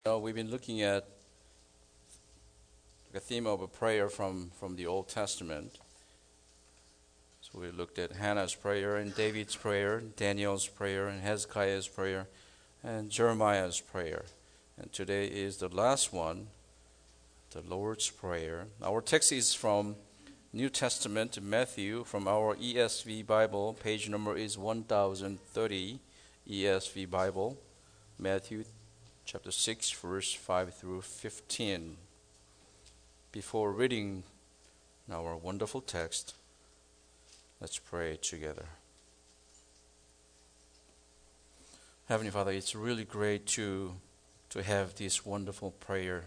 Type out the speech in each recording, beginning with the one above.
We've been looking at the theme of a prayer from the Old Testament. So we looked at Hannah's prayer and David's prayer, Daniel's prayer and Hezekiah's prayer, and Jeremiah's prayer. And today is the last one, the Lord's Prayer. Our text is from New Testament, Matthew, from our ESV Bible. Page number is 1030, ESV Bible, Matthew chapter 6, verse 5 through 15. Before reading our wonderful text, let's pray together. Heavenly Father, it's really great to have this wonderful prayer.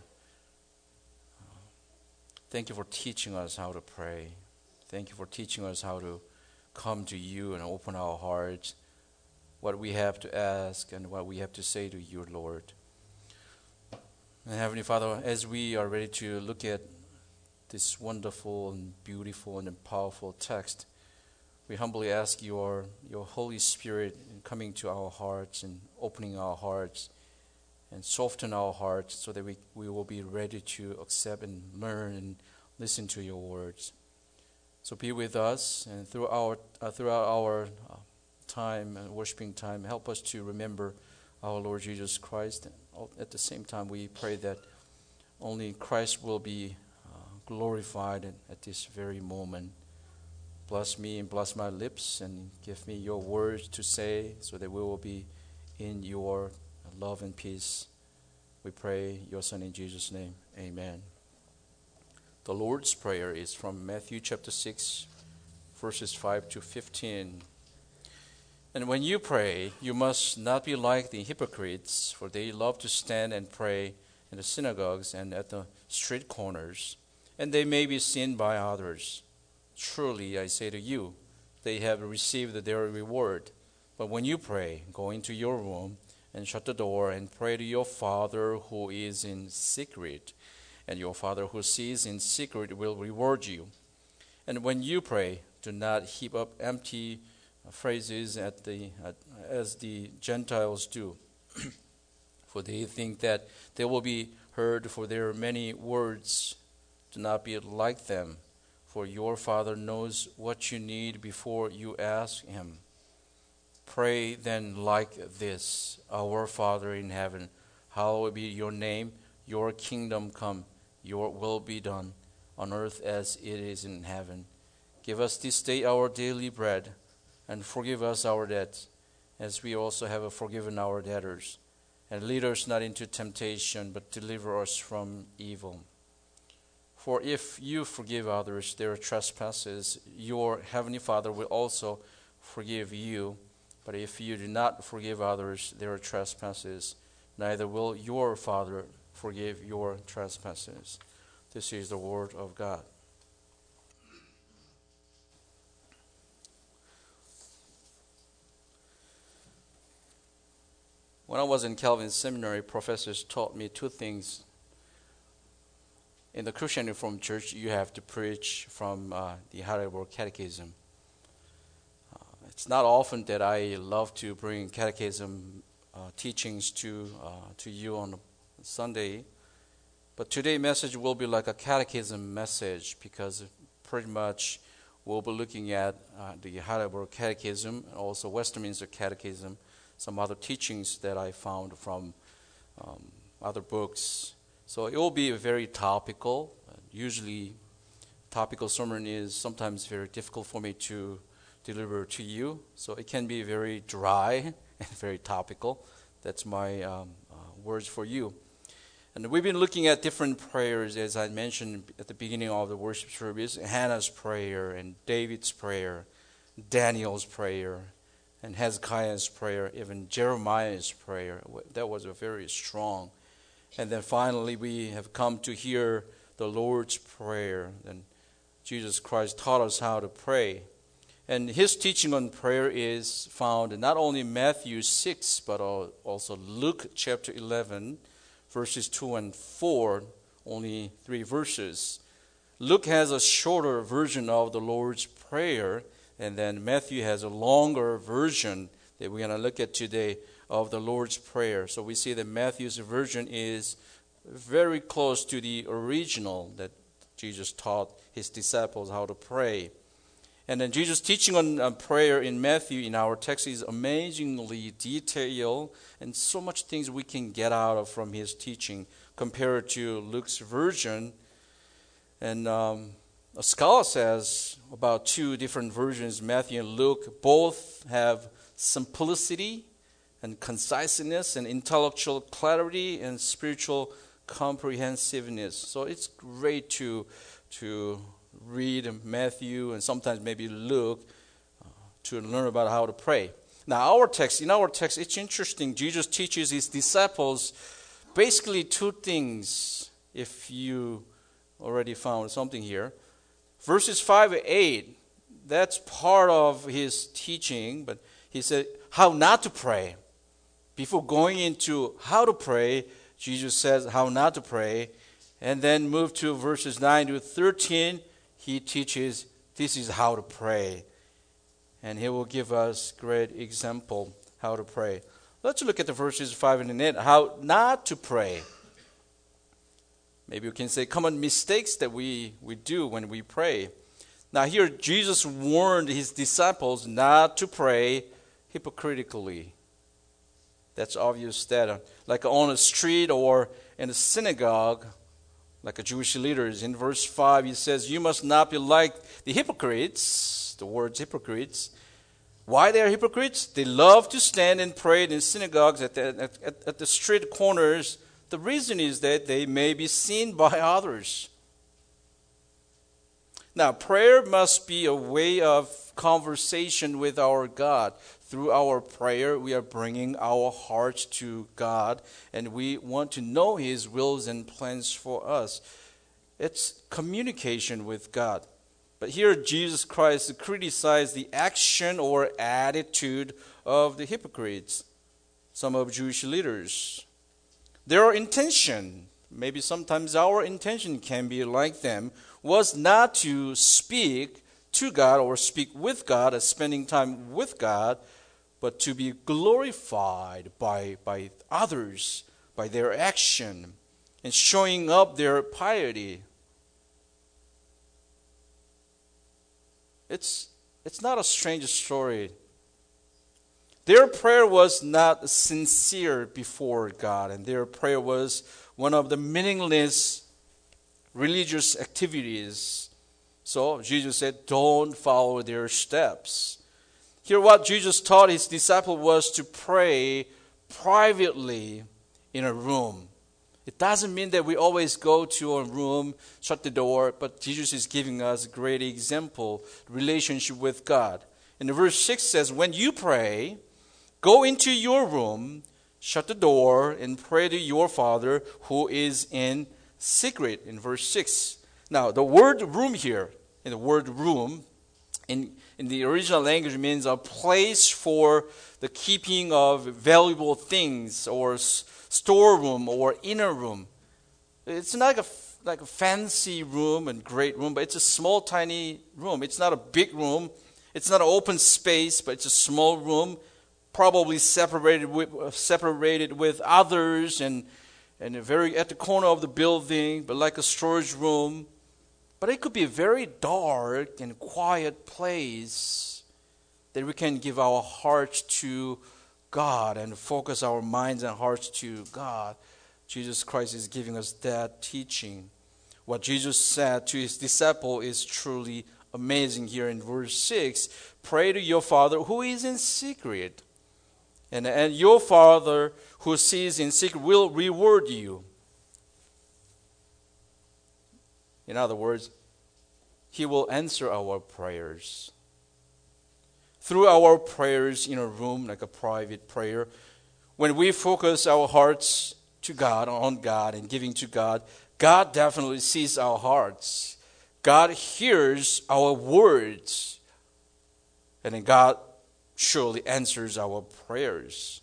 Thank you for teaching us how to pray. Thank you for teaching us how to come to you and open our hearts, what we have to ask and what we have to say to you, Lord. And Heavenly Father, as we are ready to look at this wonderful and beautiful and powerful text, we humbly ask your Holy Spirit coming to our hearts and opening our hearts and soften our hearts so that we will be ready to accept and learn and listen to your words. So be with us, and throughout our time and worshiping time, help us to remember our Lord Jesus Christ. At the same time, we pray that only Christ will be glorified at this very moment. Bless me and bless my lips and give me your words to say so that we will be in your love and peace. We pray your Son in Jesus' name. Amen. The Lord's Prayer is from Matthew chapter 6, verses 5 to 15. And when you pray, you must not be like the hypocrites, for they love to stand and pray in the synagogues and at the street corners, and they may be seen by others. Truly, I say to you, they have received their reward. But when you pray, go into your room and shut the door and pray to your Father who is in secret, and your Father who sees in secret will reward you. And when you pray, do not heap up empty phrases as the Gentiles do, for they think that they will be heard for their many words. Do not be like them, for your Father knows what you need before you ask Him. Pray then like this: Our Father in heaven, hallowed be your name. Your kingdom come. Your will be done on earth as it is in heaven. Give us this day our daily bread, and forgive us our debts, as we also have forgiven our debtors. And lead us not into temptation, but deliver us from evil. For if you forgive others their trespasses, your heavenly Father will also forgive you. But if you do not forgive others their trespasses, neither will your Father forgive your trespasses. This is the word of God. When I was in Calvin Seminary, professors taught me two things. In the Christian Reformed Church, you have to preach from the Heidelberg Catechism. It's not often that I love to bring catechism teachings to you on Sunday, but today's message will be like a catechism message because pretty much we'll be looking at the Heidelberg Catechism and also Westminster Catechism, some other teachings that I found from other books. So it will be very topical. Usually, topical sermon is sometimes very difficult for me to deliver to you. So it can be very dry and very topical. That's my words for you. And we've been looking at different prayers, as I mentioned at the beginning of the worship service: Hannah's prayer and David's prayer, Daniel's prayer, and Hezekiah's prayer, even Jeremiah's prayer. That was a very strong. And then finally we have come to hear the Lord's Prayer. And Jesus Christ taught us how to pray. And His teaching on prayer is found not only in Matthew 6, but also Luke chapter 11, verses 2 and 4, only 3 verses. Luke has a shorter version of the Lord's Prayer, and then Matthew has a longer version that we're going to look at today of the Lord's Prayer. So we see that Matthew's version is very close to the original that Jesus taught his disciples how to pray. And then Jesus' teaching on prayer in Matthew in our text is amazingly detailed, and so much things we can get out of from his teaching compared to Luke's version. And a scholar says about two different versions, Matthew and Luke, both have simplicity and conciseness and intellectual clarity and spiritual comprehensiveness. So it's great to read Matthew and sometimes maybe Luke to learn about how to pray. Now in our text, it's interesting. Jesus teaches his disciples basically two things, if you already found something here. Verses 5 and 8, that's part of his teaching, but he said how not to pray. Before going into how to pray, Jesus says how not to pray. And then move to verses 9 to 13, he teaches this is how to pray. And he will give us great example how to pray. Let's look at the verses 5 and 8, how not to pray. Maybe you can say common mistakes that we do when we pray. Now here Jesus warned his disciples not to pray hypocritically. That's obvious that like on a street or in a synagogue, like a Jewish leaders. In verse 5, he says, you must not be like the hypocrites, the words hypocrites. Why they are hypocrites? They love to stand and pray in synagogues at the street corners. The reason is that they may be seen by others. Now, prayer must be a way of conversation with our God. Through our prayer, we are bringing our hearts to God, and we want to know His wills and plans for us. It's communication with God. But here, Jesus Christ criticized the action or attitude of the hypocrites, some of Jewish leaders. Their intention, maybe sometimes our intention can be like them, was not to speak to God or speak with God, as spending time with God, but to be glorified by others, by their action, and showing up their piety. It's not a strange story. Their prayer was not sincere before God, and their prayer was one of the meaningless religious activities. So Jesus said, don't follow their steps. Here what Jesus taught his disciple was to pray privately in a room. It doesn't mean that we always go to a room, shut the door, but Jesus is giving us a great example, relationship with God. And verse 6 says, when you pray, go into your room, shut the door, and pray to your Father who is in secret, in verse 6. Now, the word room here, in the word room, in the original language means a place for the keeping of valuable things, or storeroom, or inner room. It's not like a fancy room and great room, but it's a small, tiny room. It's not a big room. It's not an open space, but it's a small room, probably separated with others, and very at the corner of the building, but like a storage room. But it could be a very dark and quiet place that we can give our hearts to God and focus our minds and hearts to God. Jesus Christ is giving us that teaching. What Jesus said to his disciple is truly amazing here in verse 6. Pray to your Father who is in secret, and your Father who sees in secret will reward you. In other words, He will answer our prayers. Through our prayers in a room, like a private prayer, when we focus our hearts to God, on God, and giving to God, God definitely sees our hearts. God hears our words. And then God surely answers our prayers.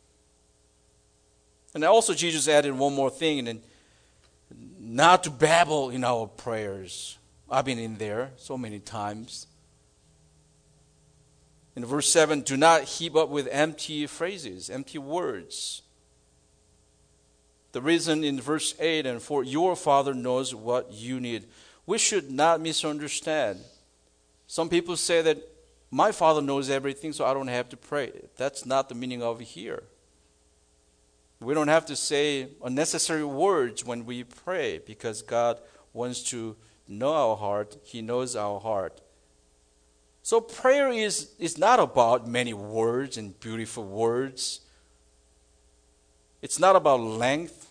And also Jesus added one more thing, and not to babble in our prayers. I've been in there so many times. In verse 7, do not heap up with empty phrases, empty words. The reason in verse 8, and for your Father knows what you need. We should not misunderstand. Some people say that my Father knows everything, so I don't have to pray. That's not the meaning of here. We don't have to say unnecessary words when we pray because God wants to know our heart. He knows our heart. So prayer is not about many words and beautiful words. It's not about length.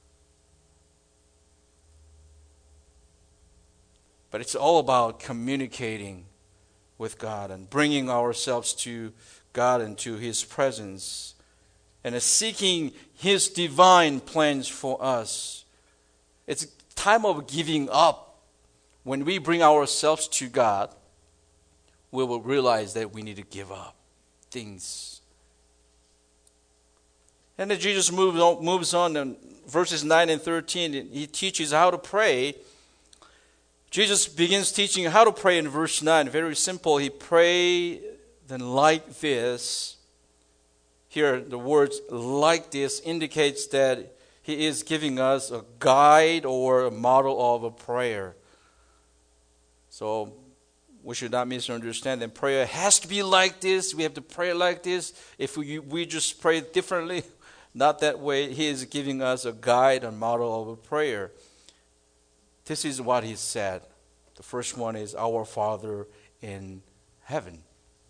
But it's all about communicating with God and bringing ourselves to God and to His presence and seeking His divine plans for us. It's a time of giving up. When we bring ourselves to God, we will realize that we need to give up things. And then Jesus moves on in verses 9 and 13. He teaches how to pray. Jesus begins teaching how to pray in verse 9. Very simple. He prayed then like this. Here, the words like this indicates that He is giving us a guide or a model of a prayer. So we should not misunderstand that prayer has to be like this. We have to pray like this. If we just pray differently, not that way. He is giving us a guide and model of a prayer. This is what He said. The first one is, Our Father in heaven.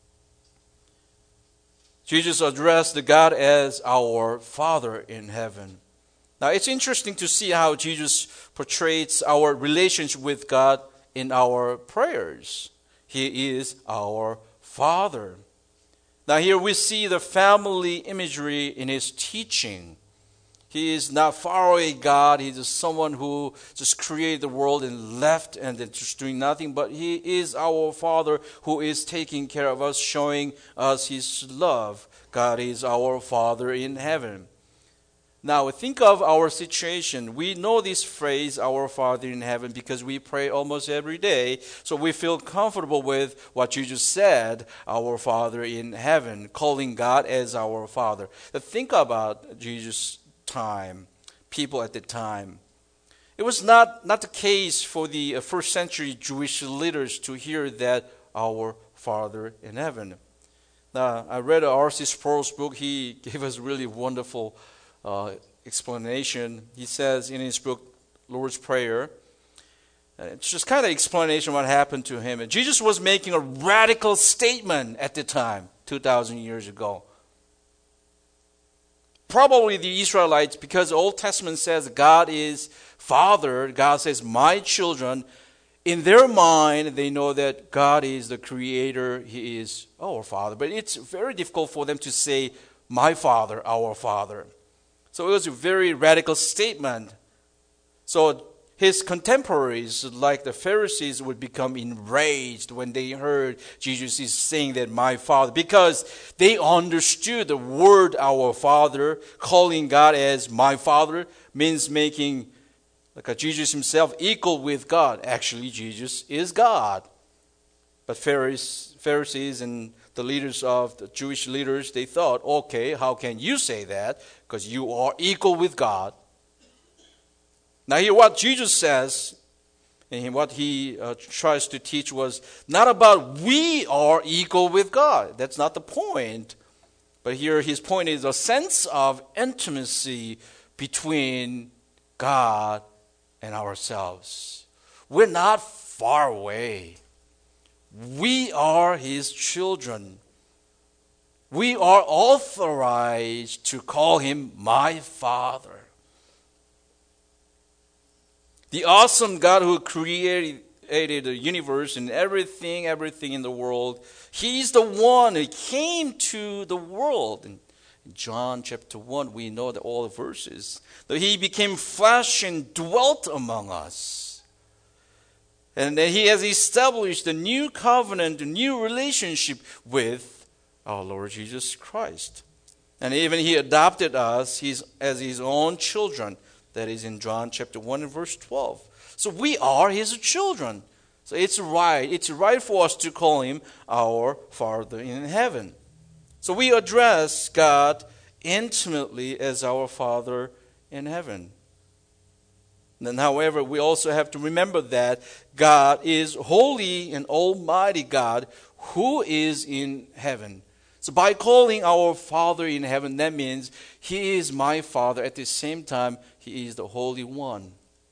Jesus addressed the God as our Father in heaven. Now, it's interesting to see how Jesus portrays our relationship with God in our prayers. He is our Father. Now, here we see the family imagery in His teaching. He is not far away God. He is someone who just created the world and left and then just doing nothing. But He is our Father who is taking care of us, showing us His love. God is our Father in heaven. Now, think of our situation. We know this phrase, Our Father in heaven, because we pray almost every day. So we feel comfortable with what Jesus said, Our Father in heaven, calling God as our Father. But think about Jesus' time, people at the time. It was not the case for the first century Jewish leaders to hear that Our Father in heaven. Now, I read R.C. Sproul's book. He gave us a really wonderful explanation. He says in his book, Lord's Prayer, it's just kind of explanation of what happened to him. And Jesus was making a radical statement at the time, 2,000 years ago. Probably the Israelites, because the Old Testament says God is Father, God says, my children, in their mind, they know that God is the Creator, He is our Father. But it's very difficult for them to say, my Father, our Father. So it was a very radical statement. So his contemporaries, like the Pharisees, would become enraged when they heard Jesus is saying that my Father, because they understood the word our Father, calling God as my Father, means making Jesus Himself equal with God. Actually, Jesus is God. But Pharisees and the leaders of the Jewish leaders, they thought, okay, how can you say that? Because you are equal with God. Now here what Jesus says, and what He tries to teach was not about we are equal with God. That's not the point. But here His point is a sense of intimacy between God and ourselves. We're not far away. We are His children. We are authorized to call Him my Father. The awesome God who created the universe and everything in the world, He's the one who came to the world. In John chapter 1, we know all the verses. That He became flesh and dwelt among us. And then He has established a new covenant, a new relationship with our Lord Jesus Christ. And even He adopted us as His own children. That is in John chapter 1 and verse 12. So we are His children. So it's right. It's right for us to call him our Father in heaven. So we address God intimately as our Father in heaven. Then, however, we also have to remember that God is holy and almighty God who is in heaven. So by calling our Father in heaven, that means He is my Father. At the same time, He is the Holy One.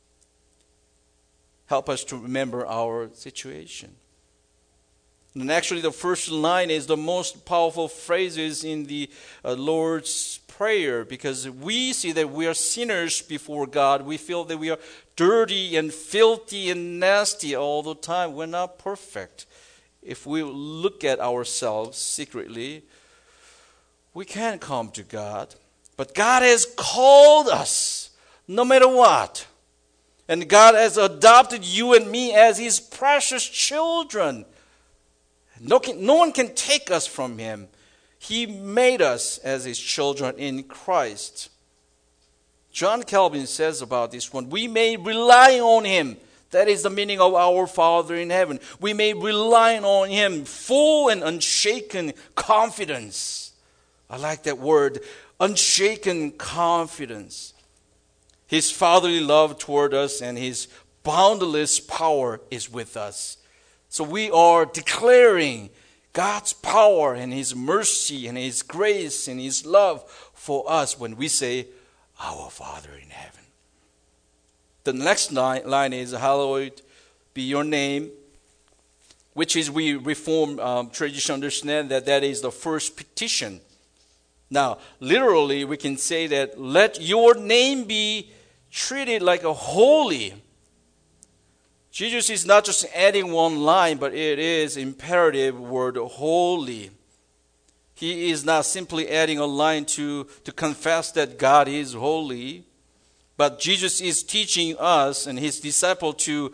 Help us to remember our situation. And actually, the first line is the most powerful phrases in the Lord's Prayer, because we see that we are sinners before God. We feel that we are dirty and filthy and nasty all the time. We're not perfect. If we look at ourselves secretly, we can't come to God. But God has called us no matter what. And God has adopted you and me as His precious children. No one can take us from Him. He made us as His children in Christ. John Calvin says about this one, we may rely on Him. That is the meaning of our Father in heaven. We may rely on Him, full and unshaken confidence. I like that word, unshaken confidence. His fatherly love toward us and His boundless power is with us. So we are declaring God's power and His mercy and His grace and His love for us when we say, our Father in heaven. The next line is, hallowed be your name, which is we Reformed tradition understand that is the first petition. Now, literally, we can say that let your name be treated like a holy. Jesus is not just adding one line, but it is imperative word holy. He is not simply adding a line to confess that God is holy, but Jesus is teaching us and His disciples to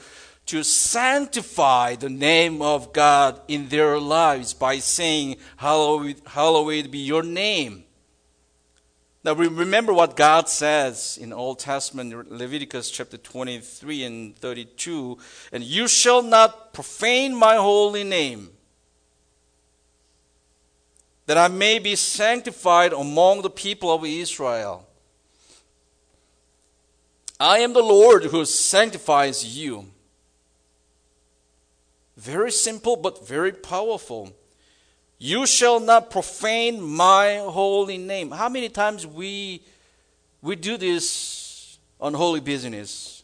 sanctify the name of God in their lives by saying, hallowed be your name. Now remember what God says in Old Testament, Leviticus chapter 23 and 32, and you shall not profane my holy name, that I may be sanctified among the people of Israel. I am the Lord who sanctifies you. Very simple but very powerful. You shall not profane my holy name. How many times we do this unholy business?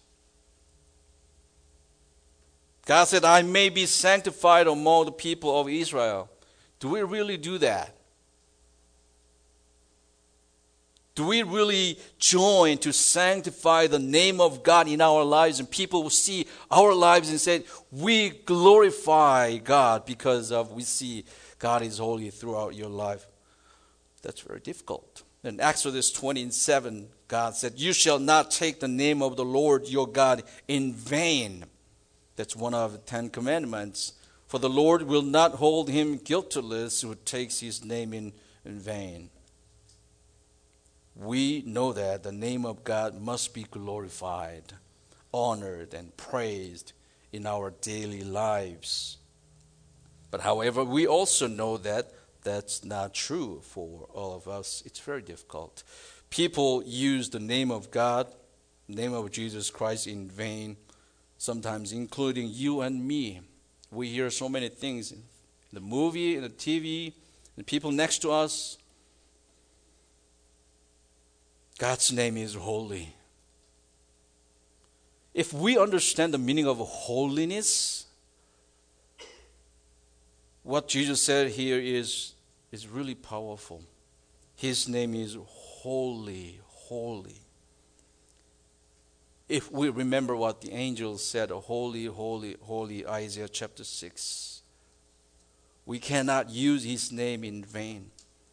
God said, I may be sanctified among the people of Israel. Do we really do that? Do we really join to sanctify the name of God in our lives, and people will see our lives and say, we glorify God because we see God is holy throughout your life? That's very difficult. In Exodus 20:7, God said, you shall not take the name of the Lord your God in vain. That's one of the 10 commandments. For the Lord will not hold him guiltless who takes his name in vain. We know that the name of God must be glorified, honored, and praised in our daily lives. But however, we also know that that's not true for all of us. It's very difficult. People use the name of God, the name of Jesus Christ in vain, sometimes including you and me. We hear so many things in the movie, in the TV, the people next to us. God's name is holy. If we understand the meaning of holiness, what Jesus said here is really powerful. His name is holy, holy. If we remember what the angels said, holy, holy, holy, Isaiah chapter 6, we cannot use His name in vain.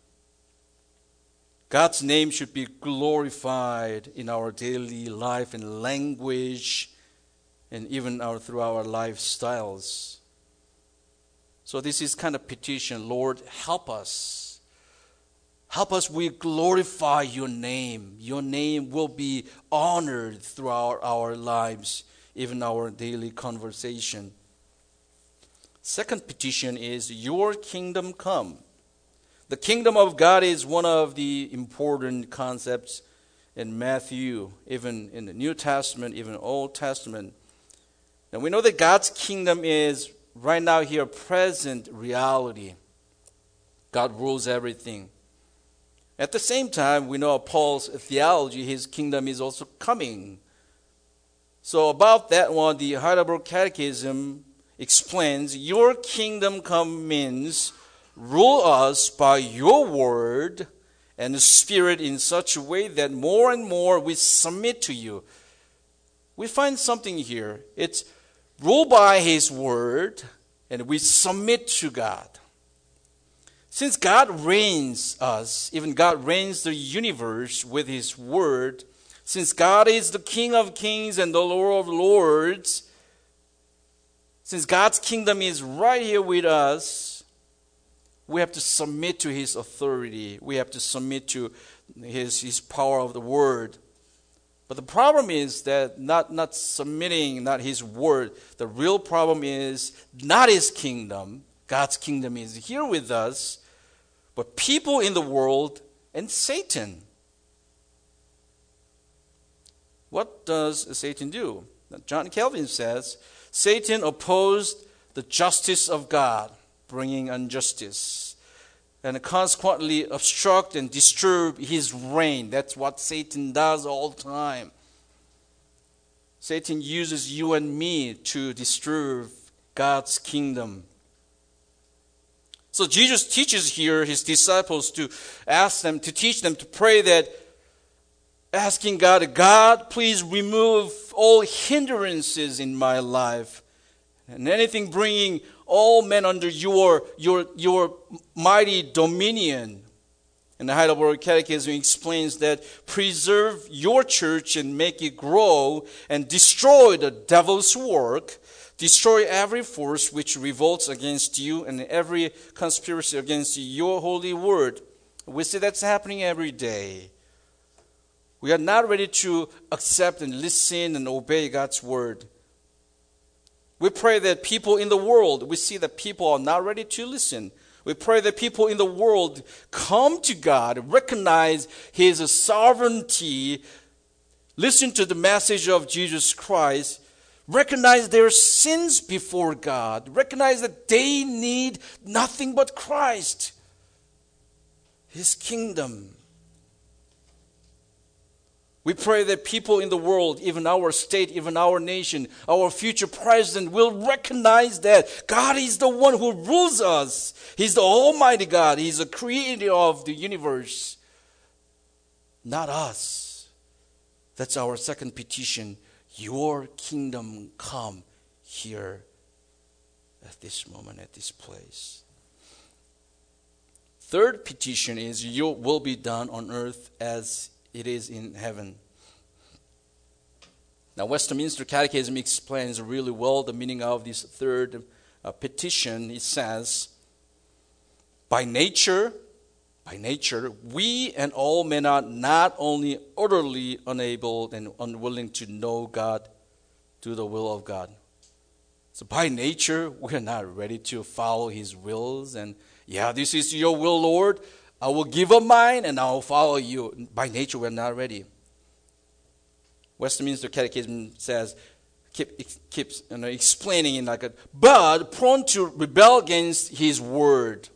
God's name should be glorified in our daily life and language, and even through our lifestyles. So this is kind of petition. Lord, help us. Help us, we glorify your name. Your name will be honored throughout our lives, even our daily conversation. Second petition is, your kingdom come. The kingdom of God is one of the important concepts in Matthew, even in the New Testament, even Old Testament. And we know that God's kingdom is right now here, present reality. God rules everything. At the same time, we know Paul's theology, his kingdom is also coming. So about that one, the Heidelberg Catechism explains, your kingdom come means rule us by your word and the Spirit in such a way that more and more we submit to you. We find something here. It's rule by his word and we submit to God. Since God reigns us, even God reigns the universe with his word, since God is the King of kings and the Lord of lords, since God's kingdom is right here with us, we have to submit to his authority. We have to submit to his power of the word. But the problem is that not submitting, not his word. The real problem is not his kingdom. God's kingdom is here with us, but people in the world and Satan. What does Satan do? John Calvin says, Satan opposed the justice of God, bringing injustice, and consequently obstruct and disturb his reign. That's what Satan does all the time. Satan uses you and me to disturb God's kingdom. So Jesus teaches here his disciples to ask them, to teach them to pray that, asking God, please remove all hindrances in my life and anything bringing all men under your mighty dominion. And the Heidelberg Catechism explains that preserve your church and make it grow and destroy the devil's work. Destroy every force which revolts against you and every conspiracy against your holy word. We see that's happening every day. We are not ready to accept and listen and obey God's word. We pray that people in the world, we see that people are not ready to listen. We pray that people in the world come to God, recognize his sovereignty, listen to the message of Jesus Christ, recognize their sins before God, recognize that they need nothing but Christ, his kingdom. We pray that people in the world, even our state, even our nation, our future president will recognize that God is the one who rules us. He's the Almighty God. He's the creator of the universe, not us. That's our second petition. Your kingdom come here at this moment, at this place. Third petition is, your will be done on earth as it is in heaven. Now, Westminster Catechism explains really well the meaning of this third petition. It says, by nature, we and all men are not only utterly unable and unwilling to know God, do the will of God. So by nature, we are not ready to follow his wills. And this is your will, Lord. I will give up mine and I will follow you. By nature, we're not ready. Westminster Catechism says, keeps explaining it like that, but prone to rebel against his word,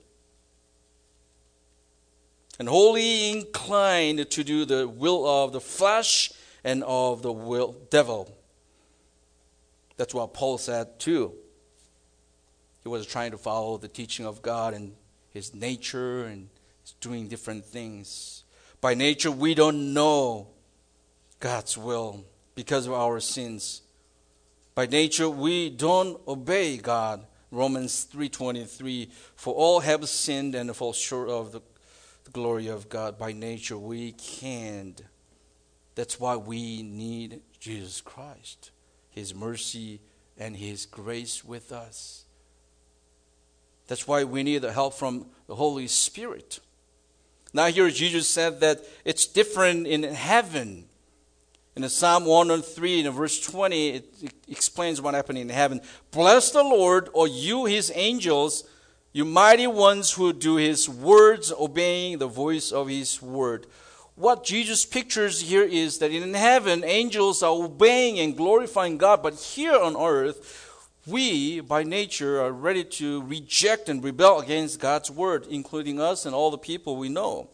and wholly inclined to do the will of the flesh and of the devil. That's what Paul said too. He was trying to follow the teaching of God and his nature and doing different things. By nature, we don't know God's will because of our sins. By nature, we don't obey God. Romans 3:23, for all have sinned and fall short of the glory of God. By nature, we can't. That's why we need Jesus Christ, his mercy and his grace with us. That's why we need the help from the Holy Spirit. Now here Jesus said that it's different in heaven. In the Psalm 103, in verse 20, it explains what happened in heaven. Bless the Lord, O you, his angels, you mighty ones who do his words, obeying the voice of his word. What Jesus pictures here is that in heaven, angels are obeying and glorifying God, but here on earth, we, by nature, are ready to reject and rebel against God's word, including us and all the people we know.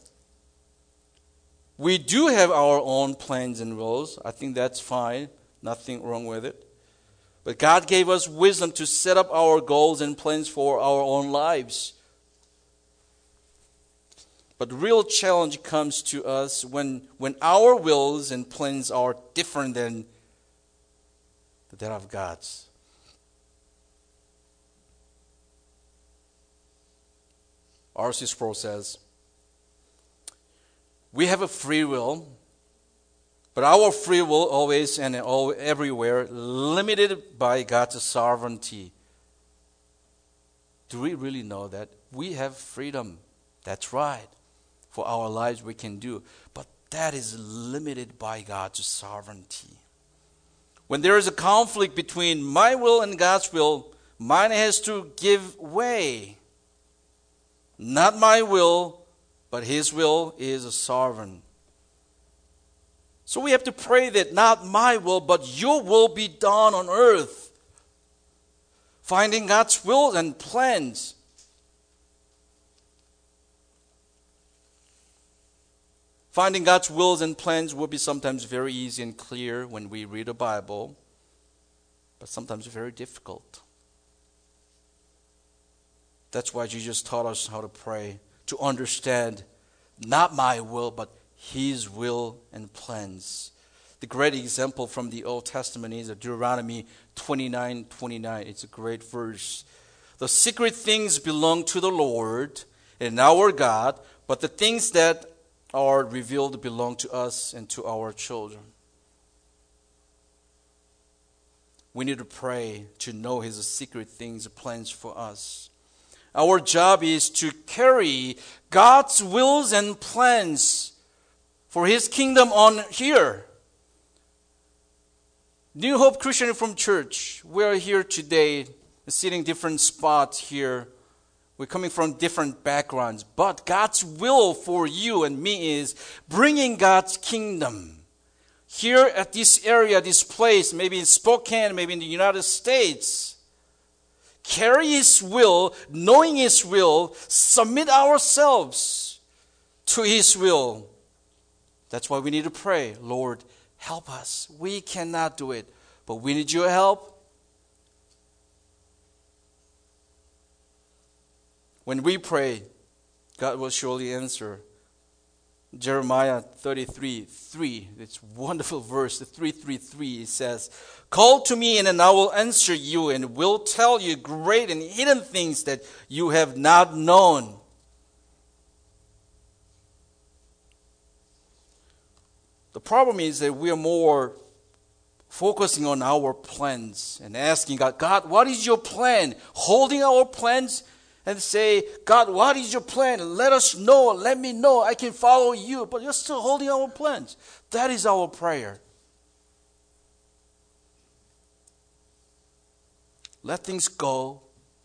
We do have our own plans and wills. I think that's fine. Nothing wrong with it. But God gave us wisdom to set up our goals and plans for our own lives. But the real challenge comes to us when our wills and plans are different than that of God's. R.C. Sproul says, we have a free will, but our free will always and everywhere limited by God's sovereignty. Do we really know that? We have freedom. That's right. For our lives we can do. But that is limited by God's sovereignty. When there is a conflict between my will and God's will, mine has to give way. Not my will, but his will is sovereign. So we have to pray that not my will, but your will be done on earth. Finding God's will and plans. Finding God's wills and plans will be sometimes very easy and clear when we read the Bible, but sometimes very difficult. That's why Jesus taught us how to pray, to understand not my will, but his will and plans. The great example from the Old Testament is Deuteronomy 29:29. It's a great verse. The secret things belong to the Lord and our God, but the things that are revealed belong to us and to our children. We need to pray to know his secret things, plans for us. Our job is to carry God's wills and plans for his kingdom on here. New Hope Christian Reformed Church, we are here today, sitting different spots here. We're coming from different backgrounds. But God's will for you and me is bringing God's kingdom. Here at this area, this place, maybe in Spokane, maybe in the United States. Carry his will, knowing his will, submit ourselves to his will. That's why we need to pray. Lord, help us. We cannot do it, but we need your help. When we pray, God will surely answer. Jeremiah 33:3, it's a wonderful verse, the 3:3, it says, call to me and I will answer you and will tell you great and hidden things that you have not known. The problem is that we are more focusing on our plans and asking God, God, what is your plan? Holding our plans and say, God, what is your plan? Let us know. Let me know. I can follow you. But you're still holding our plans. That is our prayer. Let things go.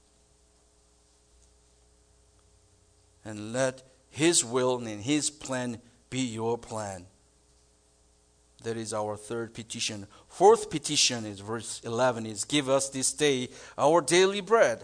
And let his will and his plan be your plan. That is our third petition. Fourth petition is verse 11 is, give us this day our daily bread.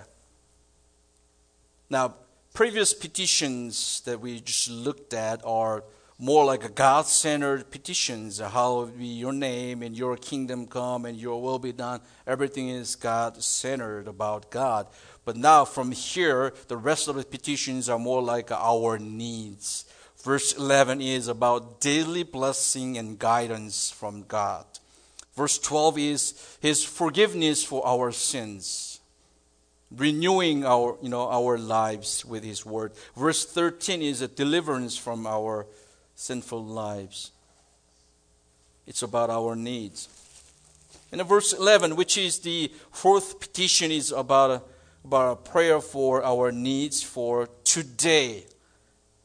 Now, previous petitions that we just looked at are more like a God-centered petitions. Hallowed be your name and your kingdom come and your will be done. Everything is God-centered about God. But now from here, the rest of the petitions are more like our needs. Verse 11 is about daily blessing and guidance from God. Verse 12 is his forgiveness for our sins. Renewing our lives with his word. Verse 13 is a deliverance from our sinful lives. It's about our needs. And verse 11, which is the fourth petition, is about a prayer for our needs for today.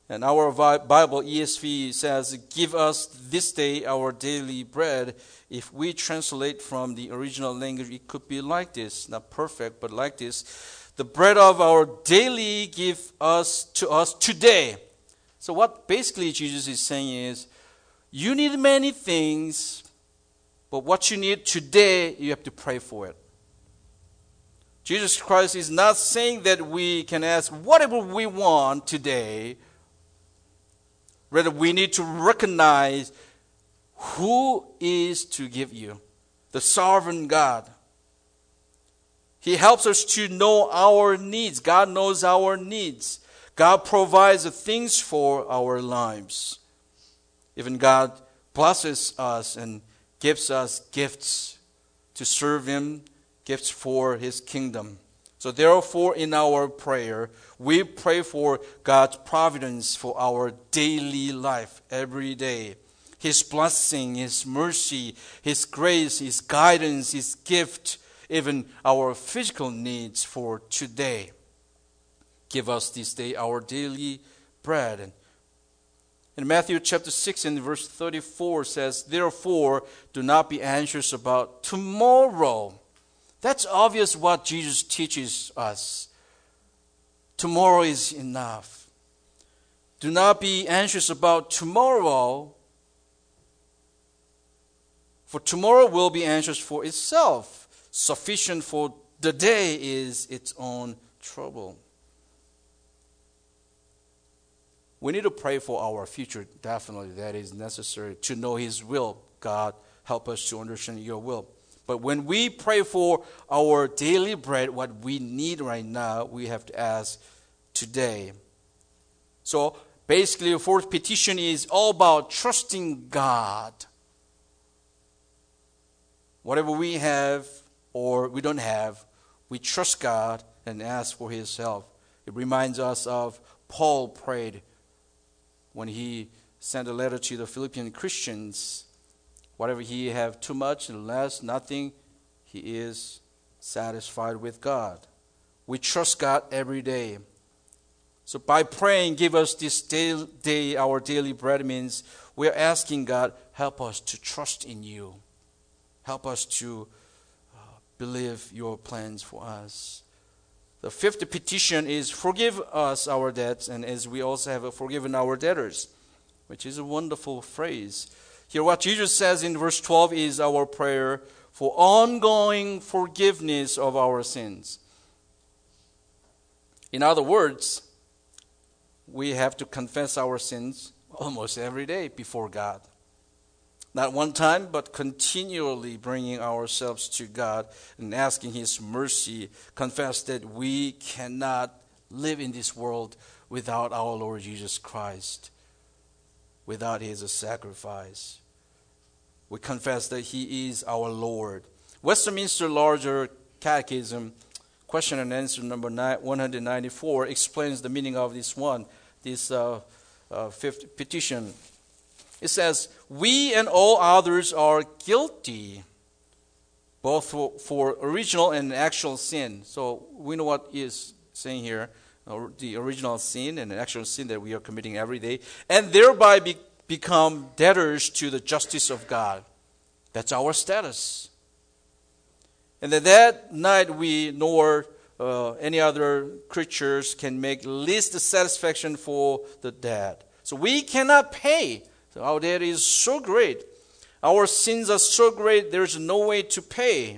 And our Bible, ESV, says, give us this day our daily bread. If we translate from the original language, it could be like this. Not perfect, but like this. The bread of our daily give us to us today. So what basically Jesus is saying is, you need many things, but what you need today, you have to pray for it. Jesus Christ is not saying that we can ask whatever we want today. Rather, we need to recognize who is to give you. The sovereign God. He helps us to know our needs. God knows our needs. God provides the things for our lives. Even God blesses us and gives us gifts to serve Him, gifts for His kingdom. So therefore, in our prayer, we pray for God's providence for our daily life every day. His blessing, His mercy, His grace, His guidance, His gift, even our physical needs for today. Give us this day our daily bread. In Matthew chapter 6 and verse 34 says, therefore, do not be anxious about tomorrow. That's obvious what Jesus teaches us. Tomorrow is enough. Do not be anxious about tomorrow, for tomorrow will be anxious for itself. Sufficient for the day is its own trouble. We need to pray for our future. Definitely, that is necessary to know His will. God, help us to understand Your will. But when we pray for our daily bread, what we need right now, we have to ask today. So basically, the fourth petition is all about trusting God. Whatever we have or we don't have, we trust God and ask for His help. It reminds us of Paul prayed when he sent a letter to the Philippian Christians. Whatever he have too much and less, nothing, he is satisfied with God. We trust God every day. So by praying, give us this day our daily bread means we're asking God, help us to trust in You. Help us to believe Your plans for us. The fifth petition is forgive us our debts, and as we also have forgiven our debtors, which is a wonderful phrase. Here what Jesus says in verse 12 is our prayer for ongoing forgiveness of our sins. In other words, we have to confess our sins almost every day before God. Not one time, but continually bringing ourselves to God and asking His mercy. Confess that we cannot live in this world without our Lord Jesus Christ, without His sacrifice. We confess that He is our Lord. Westminster Larger Catechism, question and answer number 194, explains the meaning of this fifth petition. It says, we and all others are guilty, both for original and actual sin. So we know what he is saying here, the original sin and the actual sin that we are committing every day, and thereby become debtors to the justice of God. That's our status. And that night we nor any other creatures can make least satisfaction for the debt. So we cannot pay. So our debt is so great. Our sins are so great, there's no way to pay.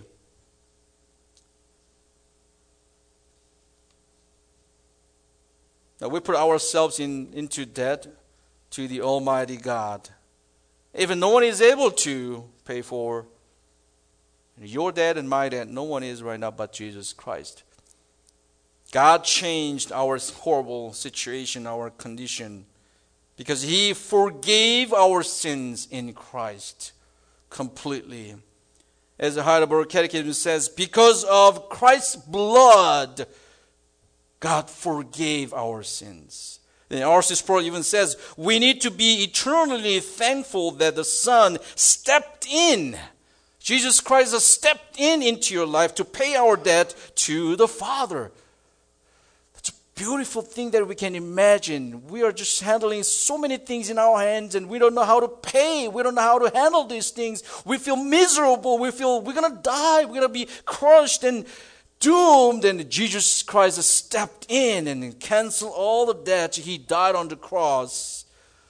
Now we put ourselves into debt to the Almighty God. Even no one is able to pay for your debt and my debt. No one is right now but Jesus Christ. God changed our horrible situation, our condition, because He forgave our sins in Christ completely. As the Heidelberg Catechism says, because of Christ's blood, God forgave our sins. Then R.C. Sproul even says, we need to be eternally thankful that the Son stepped in. Jesus Christ has stepped into your life to pay our debt to the Father. That's a beautiful thing that we can imagine. We are just handling so many things in our hands and we don't know how to pay. We don't know how to handle these things. We feel miserable. We feel we're going to die. We're going to be crushed and doomed. And Jesus Christ has stepped in and canceled all the debts. He died on the cross.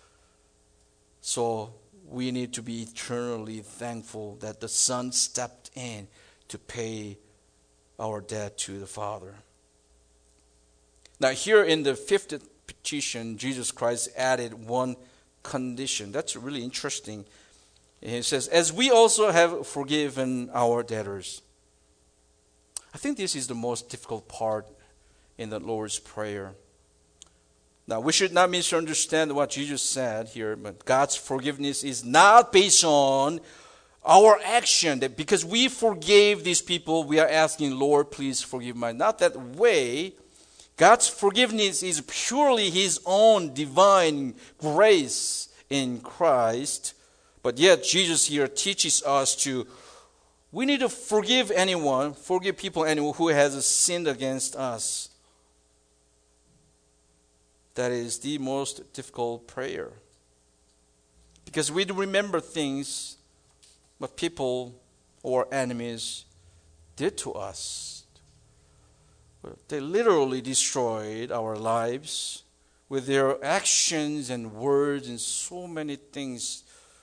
So we need to be eternally thankful that the Son stepped in to pay our debt to the Father. Now here in the fifth petition, Jesus Christ added one condition. That's really interesting. He says, as we also have forgiven our debtors. I think this is the most difficult part in the Lord's Prayer. Now, we should not misunderstand what Jesus said here, but God's forgiveness is not based on our action. That because we forgave these people, we are asking, Lord, please forgive me. Not that way. God's forgiveness is purely His own divine grace in Christ. But yet, Jesus here teaches us we need to forgive people who has sinned against us. That is the most difficult prayer. Because we do remember things what people or enemies did to us. They literally destroyed our lives with their actions and words and so many things.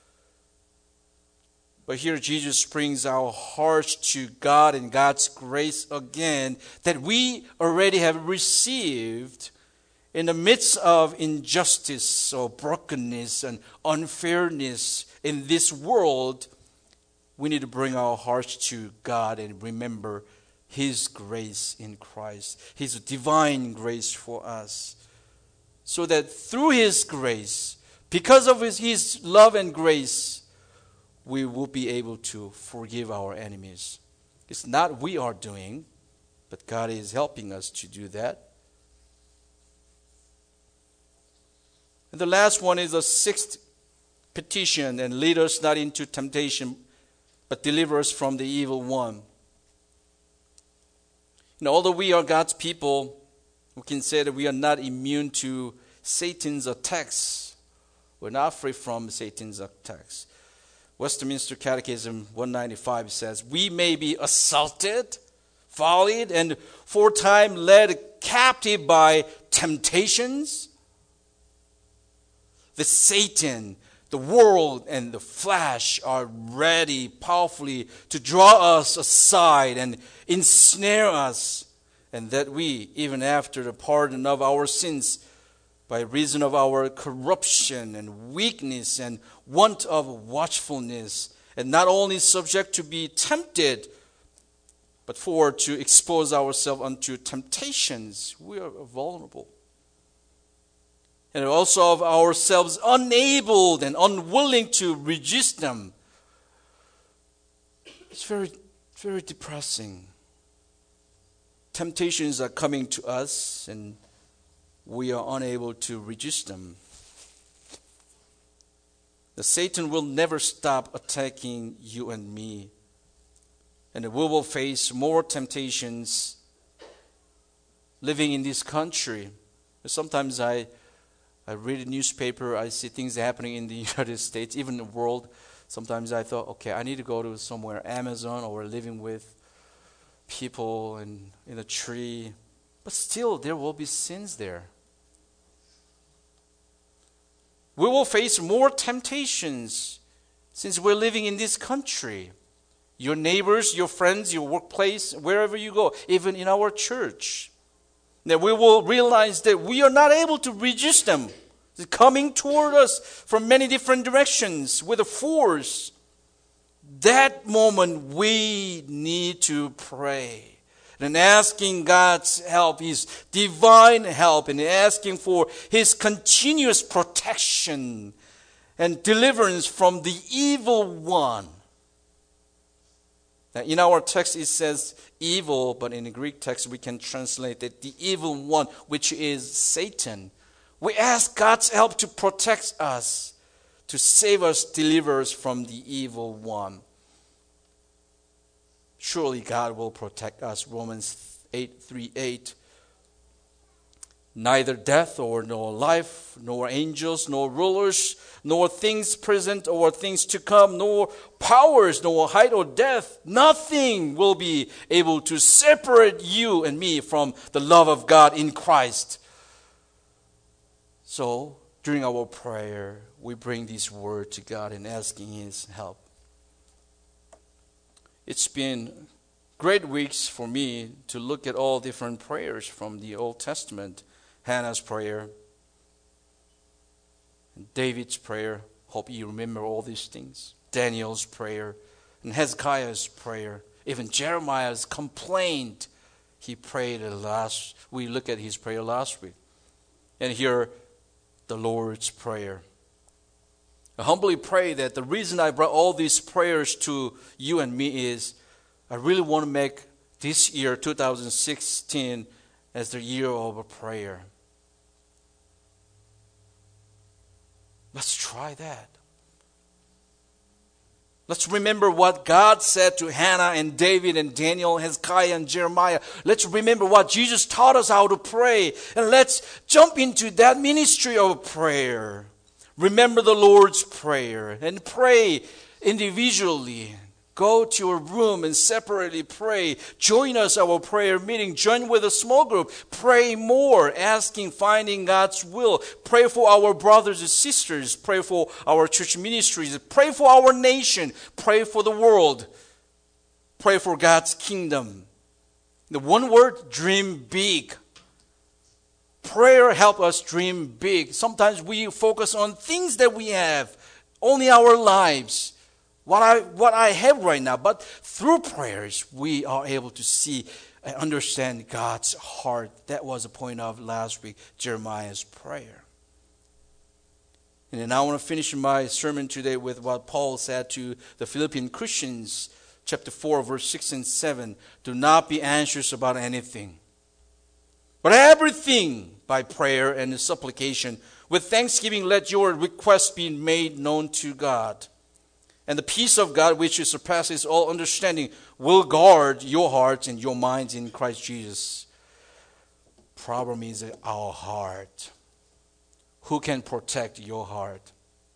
But here Jesus brings our hearts to God and God's grace again that we already have received in the midst of injustice or brokenness and unfairness in this world. We need to bring our hearts to God and remember His grace in Christ, His divine grace for us. So that through His grace, because of His love and grace, we will be able to forgive our enemies. It's not we are doing, but God is helping us to do that. And the last one is the sixth petition, and lead us not into temptation, but deliver us from the evil one. Although we are God's people, we can say that we are not immune to Satan's attacks. We're not free from Satan's attacks. Westminster Catechism 195 says, we may be assaulted, volleyed, and for a time led captive by temptations. The Satan, the world, and the flesh are ready powerfully to draw us aside and ensnare us, and that we, even after the pardon of our sins, by reason of our corruption and weakness and want of watchfulness, and not only subject to be tempted, but for to expose ourselves unto temptations, we are vulnerable. And also of ourselves unable and unwilling to resist them. It's very, very depressing. Temptations are coming to us and we are unable to resist them. The Satan will never stop attacking you and me. And we will face more temptations living in this country. Sometimes I read a newspaper, I see things happening in the United States, even the world. Sometimes I thought, okay, I need to go to somewhere, Amazon, or living with people in a tree. But still, there will be sins there. We will face more temptations since we're living in this country. Your neighbors, your friends, your workplace, wherever you go, even in our church. That we will realize that we are not able to resist them. They're coming toward us from many different directions with a force. That moment we need to pray. And asking God's help, His divine help, and asking for His continuous protection and deliverance from the evil one. Now, in our text it says evil, but in the Greek text we can translate it the evil one, which is Satan. We ask God's help to protect us, to save us, deliver us from the evil one. Surely God will protect us. Romans 8:3-8. neither death or nor life, nor angels, nor rulers, nor things present or things to come, nor powers, nor height or depth. Nothing will be able to separate you and me from the love of God in Christ. So, during our prayer, we bring this word to God and asking His help. It's been great weeks for me to look at all different prayers from the Old Testament. Hannah's prayer, David's prayer. Hope you remember all these things. Daniel's prayer, and Hezekiah's prayer. Even Jeremiah's complaint. He prayed we looked at his prayer last week. And here, the Lord's Prayer. I humbly pray that the reason I brought all these prayers to you and me is I really want to make this year, 2016, as the year of a prayer. Let's try that. Let's remember what God said to Hannah and David and Daniel, Hezekiah and Jeremiah. Let's remember what Jesus taught us how to pray. And let's jump into that ministry of prayer. Remember the Lord's Prayer and pray individually. Go to your room and separately pray. Join us our prayer meeting. Join with a small group. Pray more, asking, finding God's will. Pray for our brothers and sisters. Pray for our church ministries. Pray for our nation. Pray for the world. Pray for God's kingdom. The one word, dream big. Prayer helps us dream big. Sometimes we focus on things that we have, only our lives. What I have right now. But through prayers, we are able to see and understand God's heart. That was the point of last week, Jeremiah's prayer. And then I want to finish my sermon today with what Paul said to the Philippian Christians, chapter 4, verse 6 and 7. Do not be anxious about anything, but everything by prayer and supplication. With thanksgiving, let your requests be made known to God. And the peace of God, which surpasses all understanding, will guard your hearts and your minds in Christ Jesus. Problem is our heart. Who can protect your heart?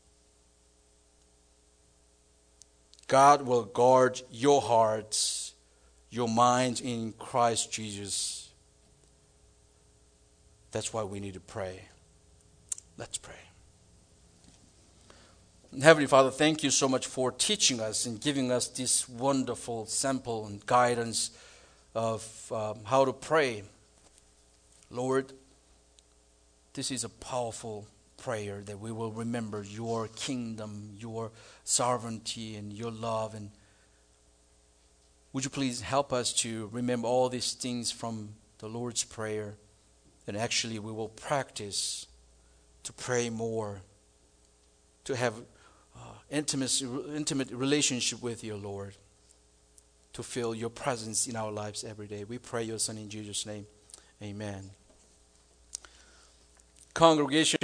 God will guard your hearts, your minds in Christ Jesus. That's why we need to pray. Let's pray. Heavenly Father, thank you so much for teaching us and giving us this wonderful sample and guidance of how to pray. Lord, this is a powerful prayer that we will remember your kingdom, your sovereignty, and your love. And would you please help us to remember all these things from the Lord's Prayer, and actually we will practice to pray more, to have intimate relationship with you, Lord, to feel your presence in our lives every day. We pray your Son in Jesus' name. Amen. Congregation.